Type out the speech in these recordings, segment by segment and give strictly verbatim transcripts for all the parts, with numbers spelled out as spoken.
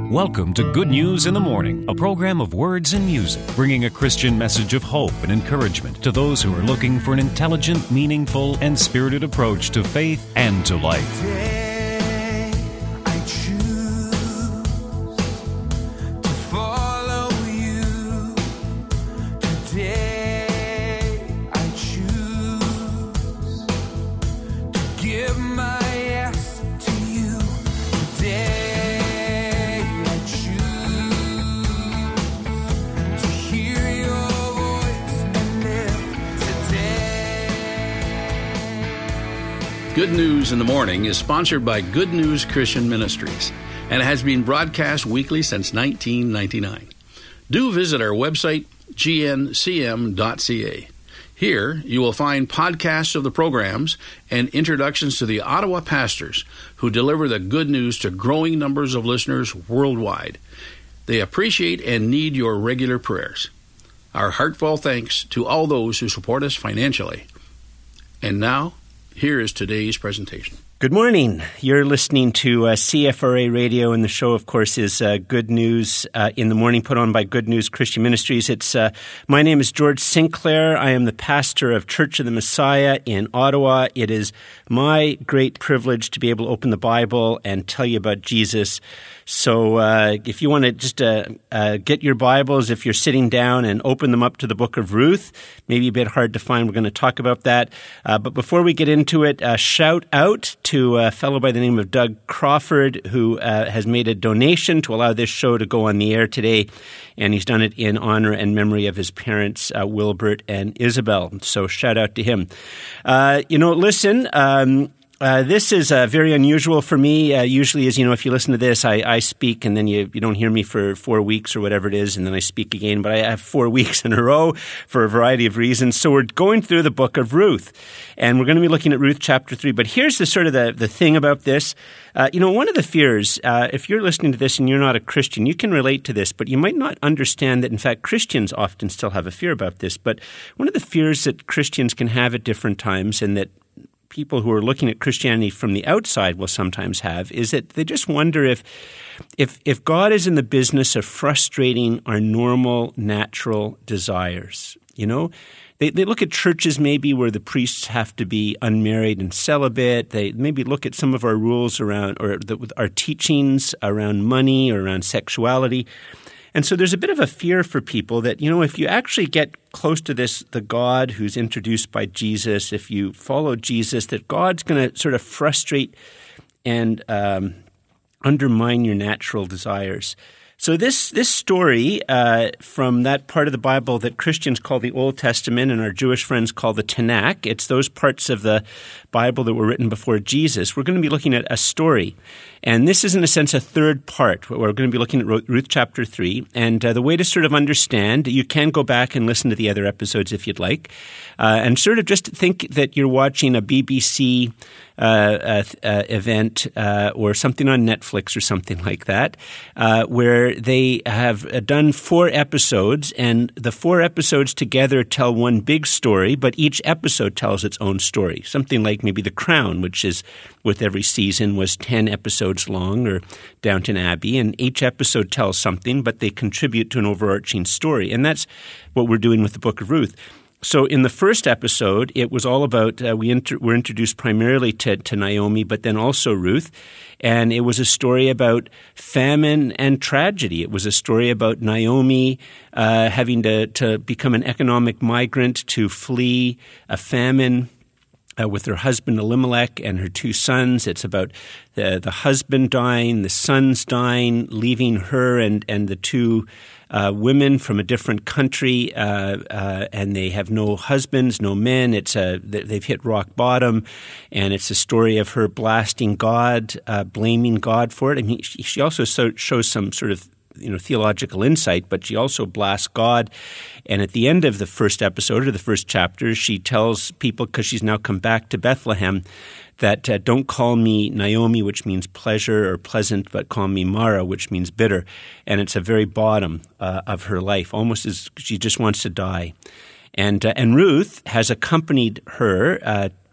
Welcome to Good News in the Morning, a program of words and music, bringing a Christian message of hope and encouragement to those who are looking for an intelligent, meaningful, and spirited approach to faith and to life. Today, I choose to follow you. Today, I choose to give my yes to you. Today, Good News in the Morning is sponsored by Good News Christian Ministries and has been broadcast weekly since nineteen ninety-nine. Do visit our website, g n c m dot c a. Here, you will find podcasts of the programs and introductions to the Ottawa pastors who deliver the good news to growing numbers of listeners worldwide. They appreciate and need your regular prayers. Our heartfelt thanks to all those who support us financially. And now, here is today's presentation. Good morning. You're listening to uh, C F R A Radio, and the show, of course, is uh, Good News uh, in the Morning, put on by Good News Christian Ministries. It's uh, my name is George Sinclair. I am the pastor of Church of the Messiah in Ottawa. It is my great privilege to be able to open the Bible and tell you about Jesus. So uh, if you want to just uh, uh, get your Bibles, if you're sitting down, and open them up to the book of Ruth, maybe a bit hard to find. We're going to talk about that. Uh, but before we get into it, uh, shout out to a fellow by the name of Doug Crawford, who uh, has made a donation to allow this show to go on the air today. And he's done it in honor and memory of his parents, uh, Wilbert and Isabel. So shout out to him. Uh, you know, listen, um, Uh, this is uh, very unusual for me. Uh, usually, as you know, if you listen to this, I, I speak and then you, you don't hear me for four weeks or whatever it is, and then I speak again. But I have four weeks in a row for a variety of reasons. So we're going through the book of Ruth, and we're going to be looking at Ruth chapter three. But here's the sort of the, the thing about this. Uh, you know, one of the fears, uh, if you're listening to this and you're not a Christian, you can relate to this, but you might not understand that, in fact, Christians often still have a fear about this. But one of the fears that Christians can have at different times, and that people who are looking at Christianity from the outside will sometimes have, is that they just wonder if if if God is in the business of frustrating our normal, natural desires. You know, they, they look at churches maybe where the priests have to be unmarried and celibate. They maybe look at some of our rules around, or the, our teachings around money or around sexuality. And so there's a bit of a fear for people that, you know, if you actually get close to this, the God who's introduced by Jesus, if you follow Jesus, that God's going to sort of frustrate and um, undermine your natural desires. So this this story uh, from that part of the Bible that Christians call the Old Testament and our Jewish friends call the Tanakh, it's those parts of the Bible that were written before Jesus. We're going to be looking at a story. And this is, in a sense, a third part. We're going to be looking at Ruth chapter three. And uh, the way to sort of understand, you can go back and listen to the other episodes if you'd like, uh, and sort of just think that you're watching a B B C uh, uh, uh, event uh, or something on Netflix or something like that, uh, where they have done four episodes, and the four episodes together tell one big story, but each episode tells its own story. Something like maybe The Crown, which is, with every season, was ten episodes long, or Downton Abbey, and each episode tells something, but they contribute to an overarching story. And that's what we're doing with the book of Ruth. So in the first episode, it was all about, uh, we inter- were introduced primarily to, to Naomi, but then also Ruth. And it was a story about famine and tragedy. It was a story about Naomi uh, having to, to become an economic migrant, to flee a famine Uh, with her husband Elimelech and her two sons. It's about the, the husband dying, the sons dying, leaving her and, and the two uh, women from a different country, uh, uh, and they have no husbands, no men. It's a, they've hit rock bottom, and it's a story of her blasting God, uh, blaming God for it. I mean, she, she also so, shows some sort of you know, theological insight, but she also blasts God. And at the end of the first episode, or the first chapter, she tells people, because she's now come back to Bethlehem, that uh, don't call me Naomi, which means pleasure or pleasant, but call me Mara, which means bitter. And it's a very bottom uh, of her life, almost as she just wants to die. And uh, and Ruth has accompanied her uh,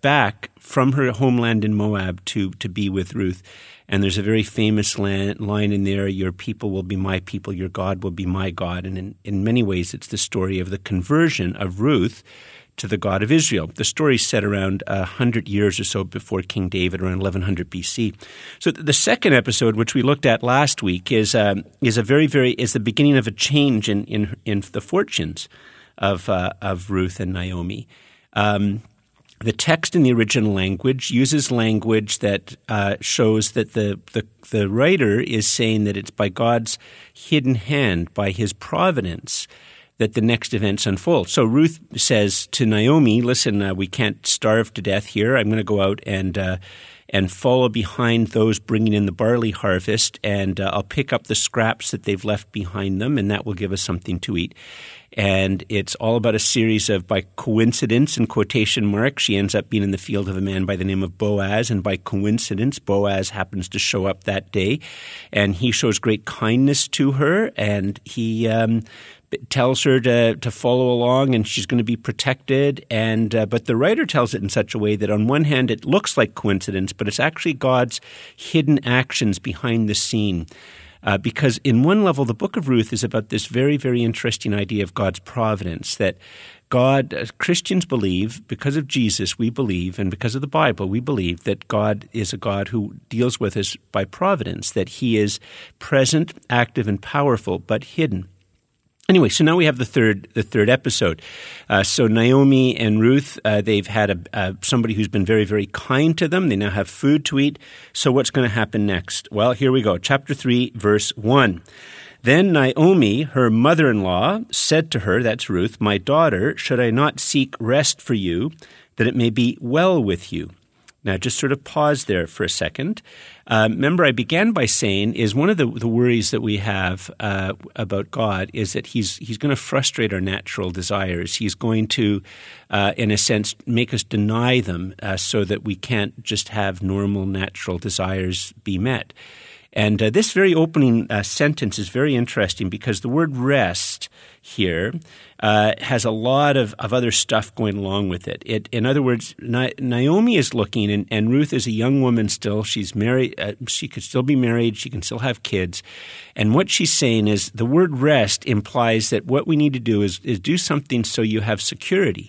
back from her homeland in Moab to, to be with Ruth. And there's a very famous line in there, your people will be my people, your God will be my God. And in, in many ways, it's the story of the conversion of Ruth to the God of Israel. The story is set around one hundred years or so before King David, around eleven hundred B C. So the second episode, which we looked at last week, is um, is a very, very is the beginning of a change in in, in the fortunes of uh, of Ruth and Naomi. Um, the text in the original language uses language that uh, shows that the, the the writer is saying that it's by God's hidden hand, by His providence, that the next events unfold. So Ruth says to Naomi, listen, uh, we can't starve to death here. I'm going to go out and uh, and follow behind those bringing in the barley harvest, and uh, I'll pick up the scraps that they've left behind them, and that will give us something to eat. And it's all about a series of, by coincidence, in quotation marks, she ends up being in the field of a man by the name of Boaz, and by coincidence, Boaz happens to show up that day, and he shows great kindness to her, and he um, tells her to, to follow along, and she's going to be protected. And uh, but the writer tells it in such a way that on one hand it looks like coincidence, but it's actually God's hidden actions behind the scene. Uh, because in one level, the book of Ruth is about this very, very interesting idea of God's providence, that God, uh, Christians believe, because of Jesus, we believe, and because of the Bible, we believe that God is a God who deals with us by providence, that He is present, active, and powerful, but hidden. Anyway, so now we have the third the third episode. Uh, so Naomi and Ruth, uh, they've had a, uh, somebody who's been very, very kind to them. They now have food to eat. So what's going to happen next? Well, here we go. Chapter three, verse one. Then Naomi, her mother-in-law, said to her, that's Ruth, my daughter, should I not seek rest for you, that it may be well with you? Now, just sort of pause there for a second. Uh, remember, I began by saying is one of the, the worries that we have uh, about God is that he's he's going to frustrate our natural desires. He's going to, uh, in a sense, make us deny them uh, so that we can't just have normal natural desires be met. And uh, this very opening uh, sentence is very interesting because the word rest here uh, has a lot of, of other stuff going along with it. It in other words, Na- Naomi is looking, and, and Ruth is a young woman still. She's married. Uh, she could still be married. She can still have kids. And what she's saying is the word rest implies that what we need to do is, is do something so you have security,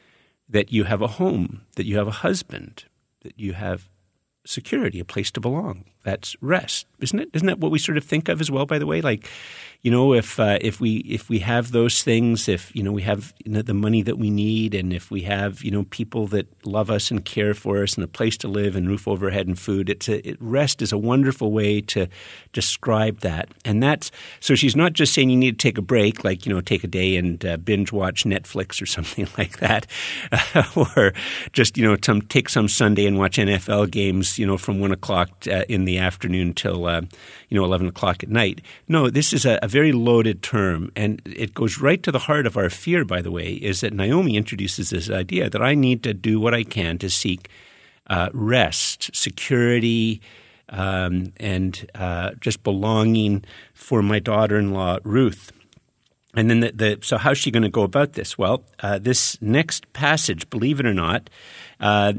that you have a home, that you have a husband, that you have security, a place to belong. That's rest, isn't it? Isn't that what we sort of think of as well, by the way? Like, you know, if uh, if we if we have those things, if, you know, we have, you know, the money that we need, and if we have, you know, people that love us and care for us and a place to live and roof overhead and food, it's a, it, rest is a wonderful way to describe that. And that's, so she's not just saying you need to take a break, like, you know, take a day and uh, binge watch Netflix or something like that, uh, or just, you know, some, take some Sunday and watch N F L games, you know, from one o'clock uh, in the afternoon till, uh, you know, eleven o'clock at night. No, this is a, a very loaded term, and it goes right to the heart of our fear, by the way, is that Naomi introduces this idea that I need to do what I can to seek uh, rest, security, um, and uh, just belonging for my daughter-in-law, Ruth. And then the, the so how's she going to go about this? Well, uh, this next passage, believe it or not, uh,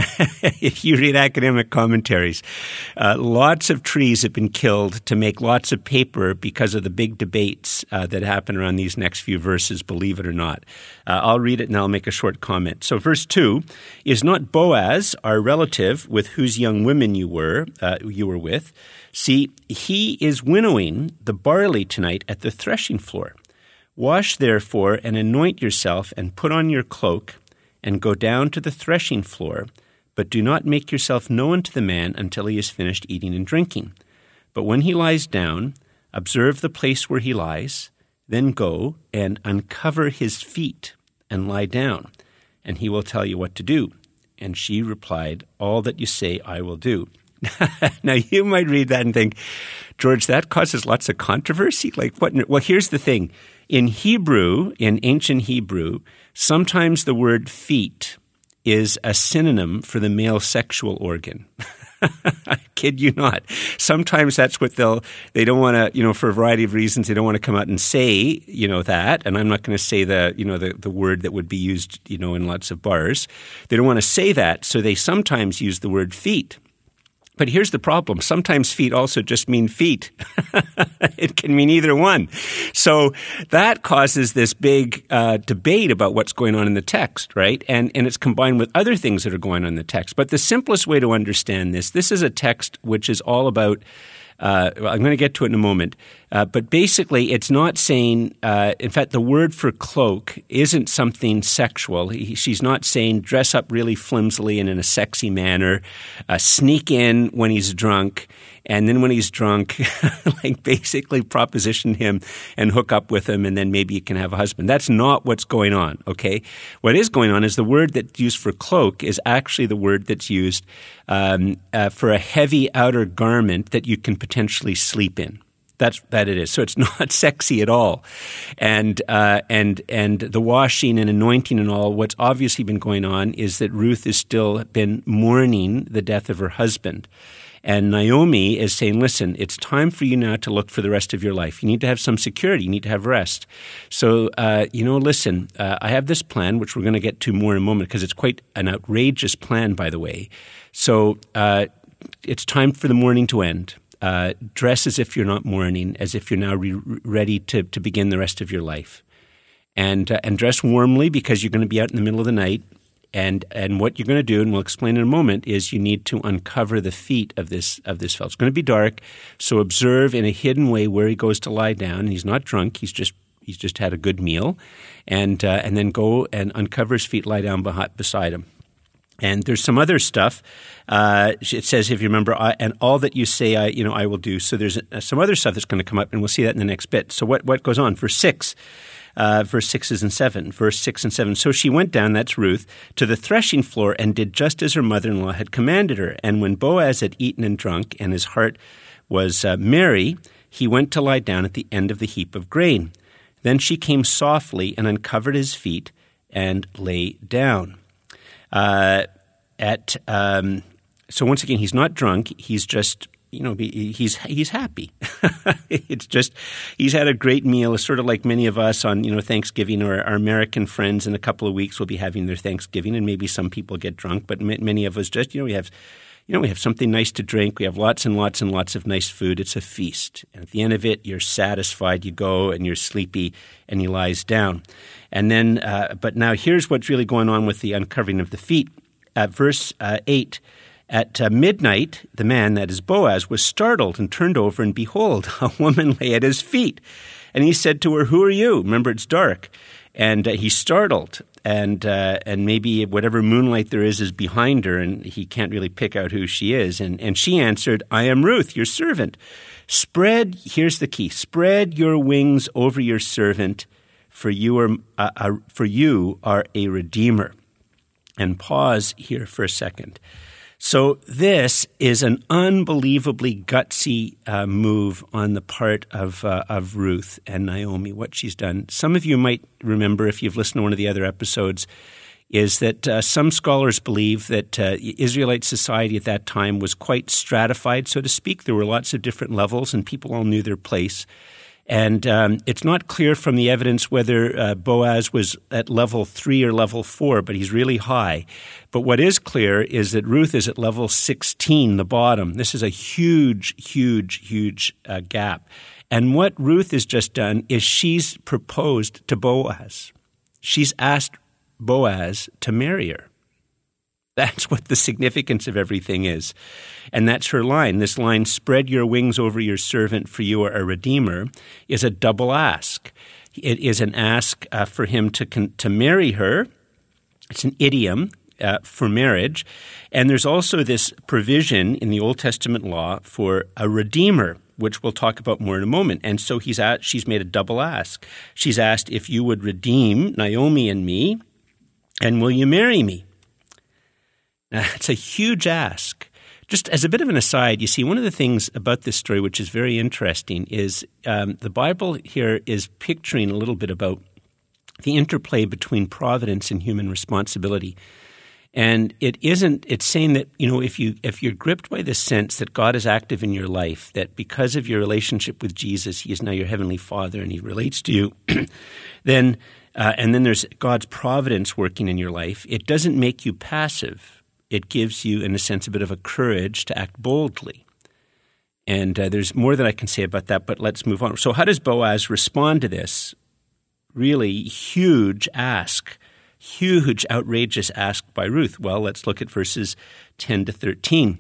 if you read academic commentaries, uh, lots of trees have been killed to make lots of paper because of the big debates uh, that happen around these next few verses, believe it or not. Uh, I'll read it and I'll make a short comment. So verse two, is not Boaz our relative with whose young women you were, uh, you were with? See, he is winnowing the barley tonight at the threshing floor. Wash, therefore, and anoint yourself, and put on your cloak, and go down to the threshing floor, but do not make yourself known to the man until he has finished eating and drinking. But when he lies down, observe the place where he lies, then go and uncover his feet and lie down, and he will tell you what to do. And she replied, all that you say I will do. Now, you might read that and think, George, that causes lots of controversy. Like, what? Well, here's the thing. In Hebrew, in ancient Hebrew, sometimes the word feet is a synonym for the male sexual organ. I kid you not. Sometimes that's what they'll, they don't want to, you know, for a variety of reasons, they don't want to come out and say, you know, that. And I'm not going to say the, you know, the, the word that would be used, you know, in lots of bars. They don't want to say that. So they sometimes use the word feet. But here's the problem. Sometimes feet also just mean feet. It can mean either one. So that causes this big uh, debate about what's going on in the text, right? And and it's combined with other things that are going on in the text. But the simplest way to understand this, this is a text which is all about Uh, I'm going to get to it in a moment. Uh, but basically, it's not saying, uh, in fact, the word for cloak isn't something sexual. He, she's not saying dress up really flimsily and in a sexy manner, uh, sneak in when he's drunk, and then when he's drunk, like basically proposition him and hook up with him, and then maybe you can have a husband. That's not what's going on, okay? What is going on is the word that's used for cloak is actually the word that's used um, uh, for a heavy outer garment that you can potentially sleep in. That's that it is. So it's not sexy at all, and uh, and and the washing and anointing and all. What's obviously been going on is that Ruth has still been mourning the death of her husband, and Naomi is saying, "Listen, it's time for you now to look for the rest of your life. You need to have some security. You need to have rest. So uh, you know, listen, uh, I have this plan, which we're going to get to more in a moment, because it's quite an outrageous plan, by the way. So uh, it's time for the mourning to end." Uh, dress as if you're not mourning, as if you're now re- ready to, to begin the rest of your life. And uh, and dress warmly, because you're going to be out in the middle of the night. And and what you're going to do, and we'll explain in a moment, is you need to uncover the feet of this of this fellow. It's going to be dark, so observe in a hidden way where he goes to lie down. And he's not drunk; he's just he's just had a good meal, and uh, and then go and uncover his feet, lie down behind, beside him. And there's some other stuff. Uh, it says, if you remember, I, and all that you say, I, you know, I will do. So there's uh, some other stuff that's going to come up, and we'll see that in the next bit. So what, what goes on? Verse six, uh, verse sixes and seven, verse six and seven. So she went down, that's Ruth, to the threshing floor and did just as her mother-in-law had commanded her. And when Boaz had eaten and drunk, and his heart was uh, merry, he went to lie down at the end of the heap of grain. Then she came softly and uncovered his feet and lay down. Uh, at um, so once again, he's not drunk. He's just you know he's he's happy. It's just he's had a great meal. It's sort of like many of us on you know Thanksgiving, or our American friends in a couple of weeks will be having their Thanksgiving, and maybe some people get drunk, but many of us just you know we have you know we have something nice to drink. We have lots and lots and lots of nice food. It's a feast, and at the end of it, you're satisfied. You go and you're sleepy, and he lies down. And then, uh, but now here's what's really going on with the uncovering of the feet. At verse uh, eight, at uh, midnight, the man, that is Boaz, was startled and turned over, and behold, a woman lay at his feet. And he said to her, "Who are you?" Remember, it's dark. And uh, he's startled, and uh, and maybe whatever moonlight there is is behind her, and he can't really pick out who she is. And, and she answered, "I am Ruth, your servant. Spread," here's the key, "spread your wings over your servant, for you are uh, uh, for you are a redeemer." And pause here for a second. So this is an unbelievably gutsy uh, move on the part of uh, of Ruth and Naomi, what she's done. Some of you might remember, if you've listened to one of the other episodes, is that uh, some scholars believe that uh, Israelite society at that time was quite stratified, so to speak. There were lots of different levels, and people all knew their place. And um, it's not clear from the evidence whether uh, Boaz was at level three or level four, but he's really high. But what is clear is that Ruth is at level sixteen, the bottom. This is a huge, huge, huge uh, gap. And what Ruth has just done is she's proposed to Boaz. She's asked Boaz to marry her. That's what the significance of everything is. And that's her line. This line, "Spread your wings over your servant, for you are a redeemer," is a double ask. It is an ask uh, for him to con- to marry her. It's an idiom uh, for marriage. And there's also this provision in the Old Testament law for a redeemer, which we'll talk about more in a moment. And so he's at, she's made a double ask. She's asked, if you would redeem Naomi and me, and will you marry me? Now, it's a huge ask. Just as a bit of an aside, you see, one of the things about this story which is very interesting is um, the Bible here is picturing a little bit about the interplay between providence and human responsibility. And it isn't, it's saying that, you know, if, you, if you're gripped by the sense that God is active in your life, that because of your relationship with Jesus, he is now your heavenly Father and he relates to you, then, uh, and then there's God's providence working in your life, it doesn't make you passive. It gives you, in a sense, a bit of a courage to act boldly. And uh, there's more that I can say about that, but let's move on. So how does Boaz respond to this really huge ask? Huge, outrageous ask by Ruth. Well, let's look at verses ten to thirteen.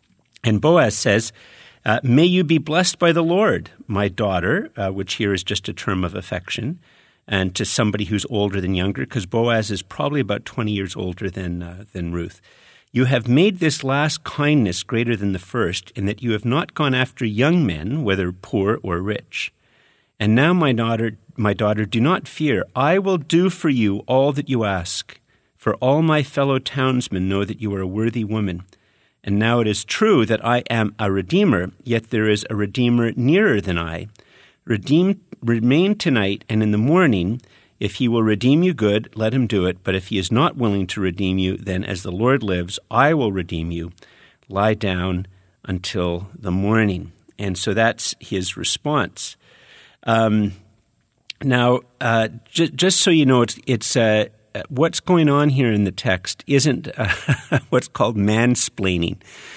And Boaz says, uh, may you be blessed by the Lord, my daughter, uh, which here is just a term of affection, and to somebody who's older than younger, because Boaz is probably about twenty years older than uh, than Ruth. You have made this last kindness greater than the first, in that you have not gone after young men, whether poor or rich. And now, my daughter, my daughter, do not fear. I will do for you all that you ask. For all my fellow townsmen know that you are a worthy woman. And now it is true that I am a redeemer, yet there is a redeemer nearer than I. Redeem, remain tonight, and in the morning, if he will redeem you, good, let him do it. But if he is not willing to redeem you, then as the Lord lives, I will redeem you. Lie down until the morning. And so that's his response. Um, now, uh, j- just so you know, it's, it's uh, what's going on here in the text isn't uh, what's called mansplaining.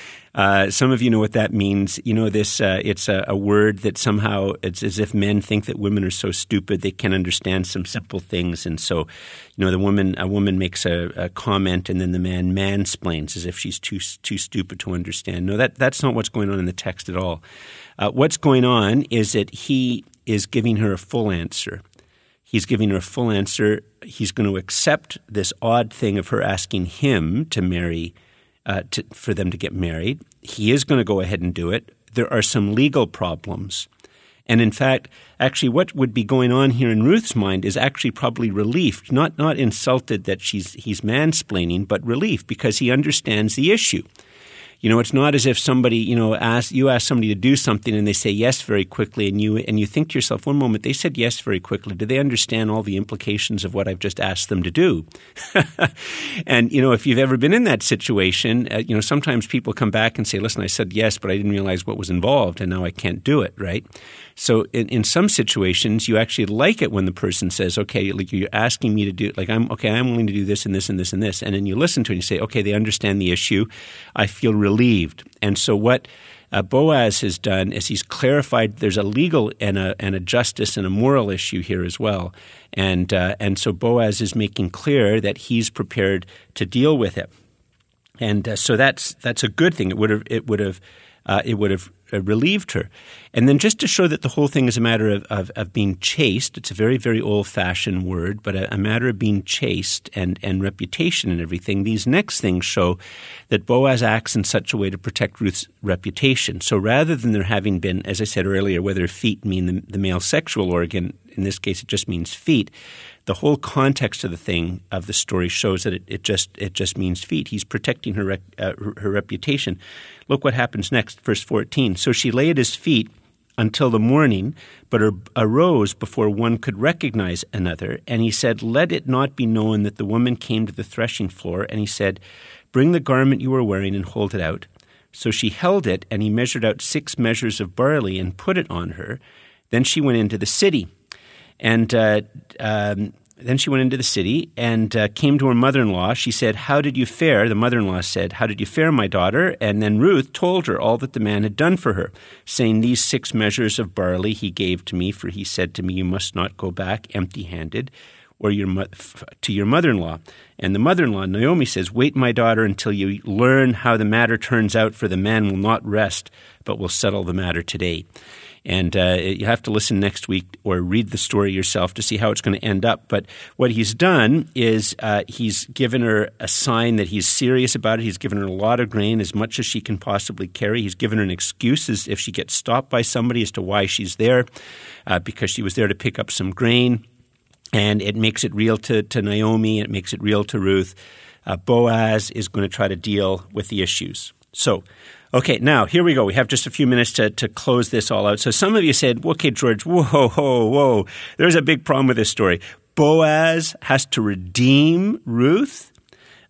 Uh, some of you know what that means. You know, this uh, it's a, a word that somehow it's as if men think that women are so stupid they can't understand some simple things, and so, you know, the woman a woman makes a, a comment, and then the man mansplains as if she's too too stupid to understand. No, that that's not what's going on in the text at all. Uh, what's going on is that he is giving her a full answer. He's giving her a full answer. He's going to accept this odd thing of her asking him to marry. Uh, to, for them to get married. He is going to go ahead and do it. There are some legal problems. And in fact, actually what would be going on here in Ruth's mind is actually probably relief, not not insulted that she's he's mansplaining, but relief because he understands the issue. You know, it's not as if somebody, you know, ask, you ask somebody to do something and they say yes very quickly, and you and you think to yourself, one moment, they said yes very quickly. Do they understand all the implications of what I've just asked them to do? And, you know, if you've ever been in that situation, uh, you know, sometimes people come back and say, listen, I said yes, but I didn't realize what was involved, and now I can't do it, right? So in, in some situations, you actually like it when the person says, okay, like you're asking me to do, like, I'm okay, I'm willing to do this and this and this and this. And then you listen to it and you say, okay, they understand the issue. I feel relieved. And so what uh, Boaz has done is he's clarified there's a legal and a, and a justice and a moral issue here as well. And, uh, and so Boaz is making clear that he's prepared to deal with it. And uh, so that's that's a good thing. It would have it would have uh, it would have uh, relieved her. And then just to show that the whole thing is a matter of, of, of being chaste, it's a very, very old-fashioned word, but a, a matter of being chaste and, and reputation and everything. These next things show that Boaz acts in such a way to protect Ruth's reputation. So rather than there having been, as I said earlier, whether feet mean the, the male sexual organ, in this case it just means feet, the whole context of the thing, of the story, shows that it, it just it just means feet. He's protecting her, rec, uh, her her reputation. Look what happens next, verse fourteen. So she lay at his feet until the morning, but arose before one could recognize another. And he said, let it not be known that the woman came to the threshing floor. And he said, bring the garment you are wearing and hold it out. So she held it, and he measured out six measures of barley and put it on her. Then she went into the city. And uh, um, then she went into the city and uh, came to her mother-in-law. She said, how did you fare? The mother-in-law said, how did you fare, my daughter? And then Ruth told her all that the man had done for her, saying, these six measures of barley he gave to me, for he said to me, you must not go back empty-handed or your mo- to your mother-in-law. And the mother-in-law, Naomi, says, wait, my daughter, until you learn how the matter turns out, for the man will not rest, but will settle the matter today. And uh, you have to listen next week or read the story yourself to see how it's going to end up. But what he's done is uh, he's given her a sign that he's serious about it. He's given her a lot of grain, as much as she can possibly carry. He's given her an excuse as if she gets stopped by somebody as to why she's there, uh, because she was there to pick up some grain. And it makes it real to, to Naomi, and it makes it real to Ruth. Uh, Boaz is going to try to deal with the issues. So, okay, now here we go. We have just a few minutes to, to close this all out. So some of you said, okay, George, whoa, whoa, whoa. There's a big problem with this story. Boaz has to redeem Ruth.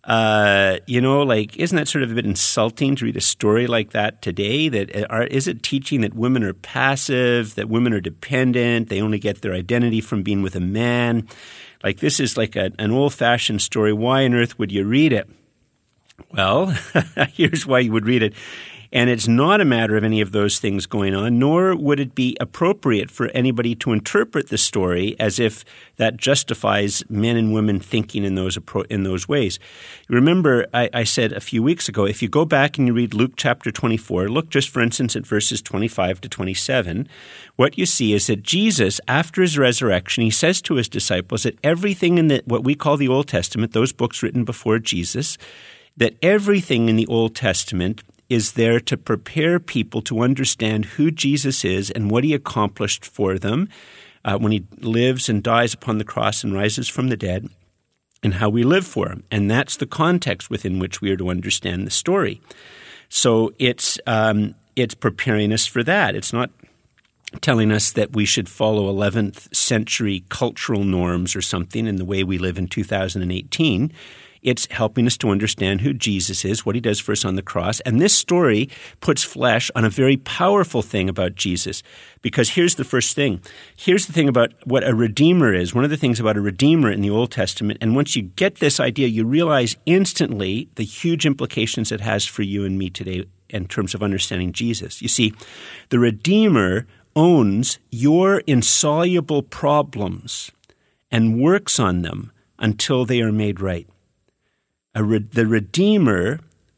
Uh, you know, like, isn't that sort of a bit insulting to read a story like that today? That are, is it teaching that women are passive, that women are dependent, they only get their identity from being with a man? Like, this is like a, an old-fashioned story. Why on earth would you read it? Well, here's why you would read it. And it's not a matter of any of those things going on, nor would it be appropriate for anybody to interpret the story as if that justifies men and women thinking in those in those ways. Remember, I, I said a few weeks ago, if you go back and you read Luke chapter twenty-four, look just, for instance, at verses twenty-five to twenty-seven, what you see is that Jesus, after his resurrection, he says to his disciples that everything in the, what we call the Old Testament, those books written before Jesus, that everything in the Old Testament is there to prepare people to understand who Jesus is and what he accomplished for them uh, when he lives and dies upon the cross and rises from the dead, and how we live for him. And that's the context within which we are to understand the story. So it's um, it's preparing us for that. It's not telling us that we should follow eleventh century cultural norms or something in the way we live in two thousand eighteen. It's helping us to understand who Jesus is, what he does for us on the cross. And this story puts flesh on a very powerful thing about Jesus. Because here's the first thing. Here's the thing about what a redeemer is. One of the things about a redeemer in the Old Testament, and once you get this idea, you realize instantly the huge implications it has for you and me today in terms of understanding Jesus. You see, the redeemer owns your insoluble problems and works on them until they are made right. A re- the Redeemer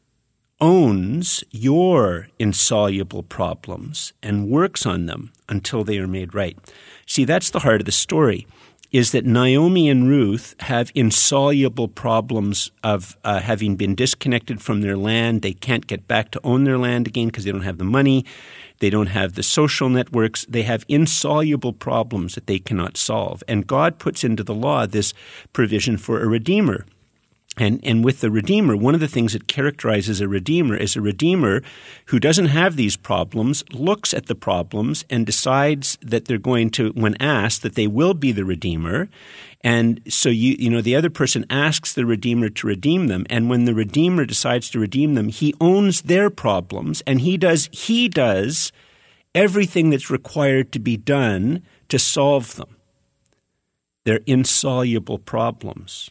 owns your insoluble problems and works on them until they are made right. See, that's the heart of the story, is that Naomi and Ruth have insoluble problems of uh, having been disconnected from their land. They can't get back to own their land again because they don't have the money. They don't have the social networks. They have insoluble problems that they cannot solve. And God puts into the law this provision for a redeemer. And and with the Redeemer, one of the things that characterizes a Redeemer is a Redeemer who doesn't have these problems, looks at the problems and decides that they're going to, when asked, that they will be the Redeemer. And so, you you know, the other person asks the Redeemer to redeem them. And when the Redeemer decides to redeem them, he owns their problems, and he does he does everything that's required to be done to solve them. They're insoluble problems.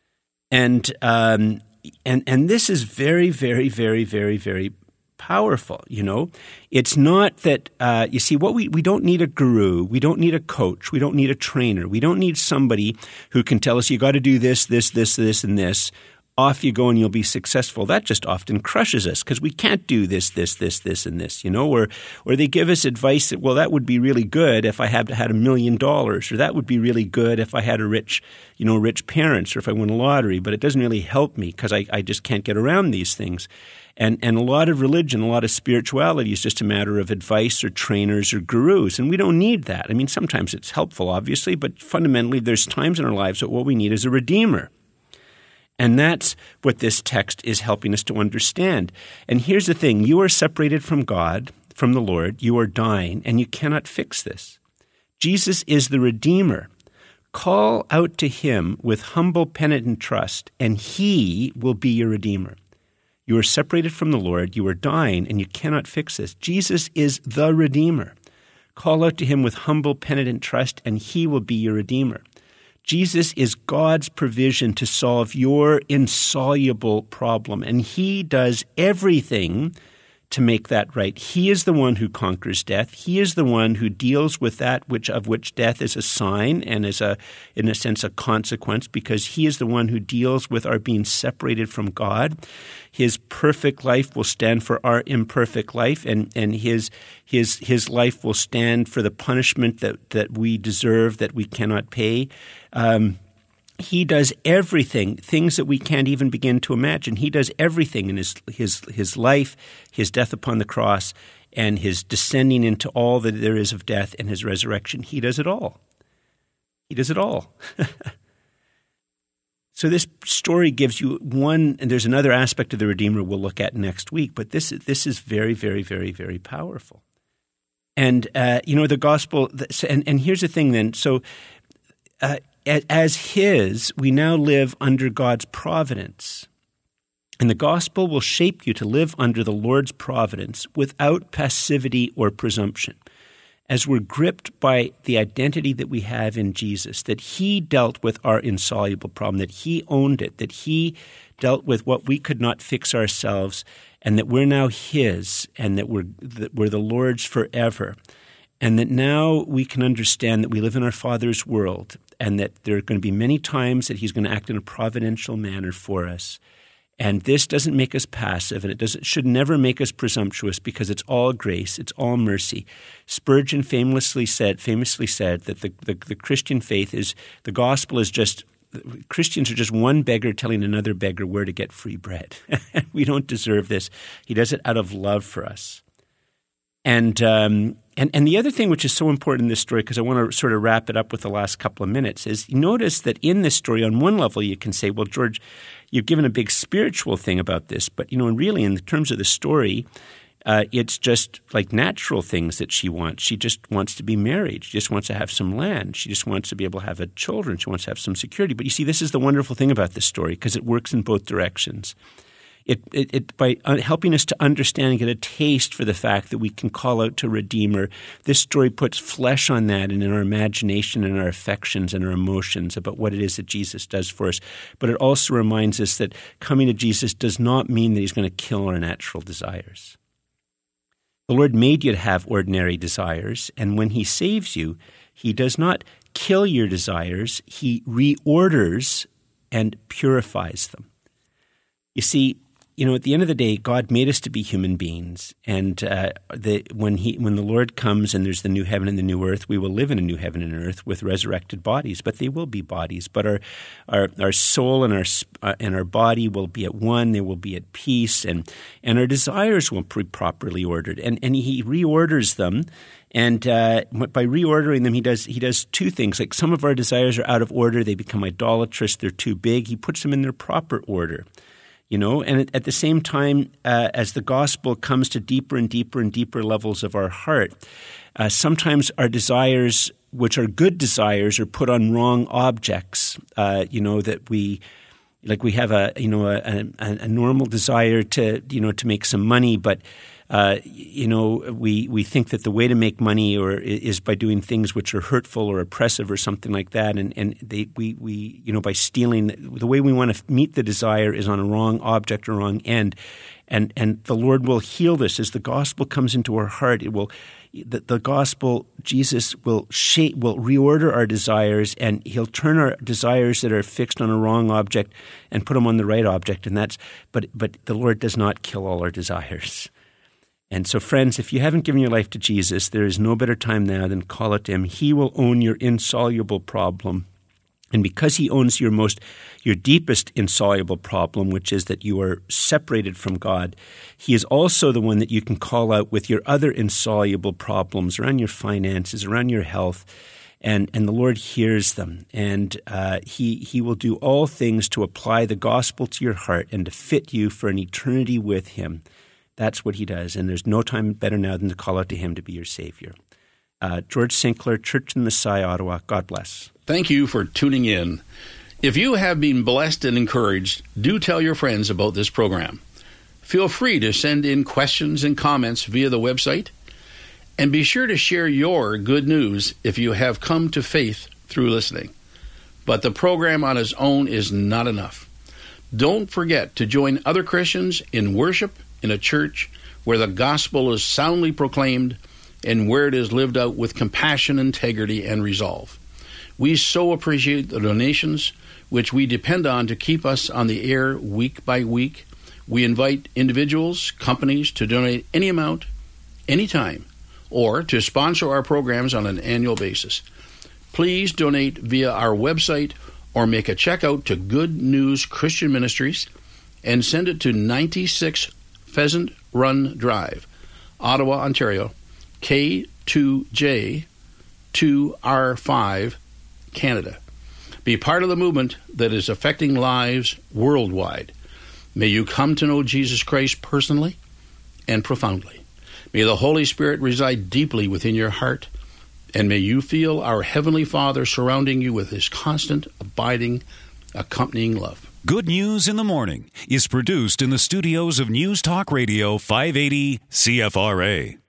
And um, and and this is very, very, very, very, very powerful, you know. It's not that, uh, you see, what we, we don't need a guru, we don't need a coach, we don't need a trainer, we don't need somebody who can tell us you got to do this, this, this, this, and this. Off you go and you'll be successful. That just often crushes us because we can't do this, this, this, this, and this, you know, or or they give us advice that, well, that would be really good if I had had a million dollars, or that would be really good if I had a rich, you know, rich parents, or if I won a lottery, but it doesn't really help me because I, I just can't get around these things. And and a lot of religion, a lot of spirituality is just a matter of advice or trainers or gurus, and we don't need that. I mean, sometimes it's helpful, obviously, but fundamentally there's times in our lives that what we need is a redeemer. And that's what this text is helping us to understand. And here's the thing. You are separated from God, from the Lord. You are dying, and you cannot fix this. Jesus is the Redeemer. Call out to him with humble, penitent trust, and he will be your Redeemer. You are separated from the Lord. You are dying, and you cannot fix this. Jesus is the Redeemer. Call out to him with humble, penitent trust, and he will be your Redeemer. Jesus is God's provision to solve your insoluble problem, and he does everything to make that right. He is the one who conquers death. He is the one who deals with that which of which death is a sign and is a, in a sense, a consequence, because he is the one who deals with our being separated from God. His perfect life will stand for our imperfect life, and, and his his his life will stand for the punishment that, that we deserve, that we cannot pay. Um, He does everything, things that we can't even begin to imagine. He does everything in his his his life, his death upon the cross, and his descending into all that there is of death, and his resurrection. He does it all. He does it all. So this story gives you one, and there's another aspect of the Redeemer we'll look at next week, but this, this is very, very, very, very powerful. And, uh, you know, the gospel, and, and here's the thing then, so uh, as his, we now live under God's providence. And the gospel will shape you to live under the Lord's providence without passivity or presumption, as we're gripped by the identity that we have in Jesus, that he dealt with our insoluble problem, that he owned it, that he dealt with what we could not fix ourselves, and that we're now his, and that we're, that we're the Lord's forever. And that now we can understand that we live in our Father's world, and that there are going to be many times that he's going to act in a providential manner for us. And this doesn't make us passive, and it doesn't, should never make us presumptuous, because it's all grace, it's all mercy. Spurgeon famously said, famously said that the, the, the Christian faith is, the gospel is just, Christians are just one beggar telling another beggar where to get free bread. We don't deserve this. He does it out of love for us. And um, and and the other thing which is so important in this story, because I want to sort of wrap it up with the last couple of minutes, is you notice that in this story, on one level, you can say, well, George, you've given a big spiritual thing about this, but you know, and really, in terms of the story, uh, it's just like natural things that she wants. She just wants to be married. She just wants to have some land. She just wants to be able to have a children. She wants to have some security. But you see, this is the wonderful thing about this story, because it works in both directions. It, it, it by helping us to understand and get a taste for the fact that we can call out to Redeemer, this story puts flesh on that and in our imagination and our affections and our emotions about what it is that Jesus does for us. But it also reminds us that coming to Jesus does not mean that he's going to kill our natural desires. The Lord made you to have ordinary desires, and when he saves you, he does not kill your desires. He reorders and purifies them. You see, you know, at the end of the day, God made us to be human beings, and uh, the, when he, when the Lord comes and there's the new heaven and the new earth, we will live in a new heaven and earth with resurrected bodies. But they will be bodies. But our our, our soul and our uh, and our body will be at one. They will be at peace, and and our desires will be properly ordered. And and he reorders them. And uh, by reordering them, he does he does two things. Like some of our desires are out of order; they become idolatrous. They're too big. He puts them in their proper order. You know, and at the same time, uh, as the gospel comes to deeper and deeper and deeper levels of our heart, uh, sometimes our desires, which are good desires, are put on wrong objects. Uh, you know, that we, like we have a, you know, a, a, a normal desire to, you know, to make some money, but Uh, you know, we, we think that the way to make money or is by doing things which are hurtful or oppressive or something like that, and and they we, we you know by stealing, the way we want to meet the desire is on a wrong object or wrong end, and and the Lord will heal this as the gospel comes into our heart. It will the, the gospel, Jesus will shape will reorder our desires, and he'll turn our desires that are fixed on a wrong object and put them on the right object, and that's but but the Lord does not kill all our desires. And so, friends, if you haven't given your life to Jesus, there is no better time now than call it to him. He will own your insoluble problem. And because he owns your most, your deepest insoluble problem, which is that you are separated from God, he is also the one that you can call out with your other insoluble problems around your finances, around your health. And and the Lord hears them, and uh, he he will do all things to apply the gospel to your heart and to fit you for an eternity with him. That's what he does, and there's no time better now than to call out to him to be your Savior. Uh, George Sinclair, Church in the Messiah, Ottawa. God bless. Thank you for tuning in. If you have been blessed and encouraged, do tell your friends about this program. Feel free to send in questions and comments via the website, and be sure to share your good news if you have come to faith through listening. But the program on its own is not enough. Don't forget to join other Christians in worship in a church where the gospel is soundly proclaimed and where it is lived out with compassion, integrity, and resolve. We so appreciate the donations which we depend on to keep us on the air week by week. We invite individuals, companies to donate any amount, anytime, or to sponsor our programs on an annual basis. Please donate via our website or make a check out to Good News Christian Ministries and send it to ninety-six Pheasant Run Drive, Ottawa, Ontario, K two J two R five, Canada. Be part of the movement that is affecting lives worldwide. May you come to know Jesus Christ personally and profoundly. May the Holy Spirit reside deeply within your heart, and may you feel our Heavenly Father surrounding you with his constant, abiding, accompanying love. Good News in the Morning is produced in the studios of News Talk Radio five eighty C F R A.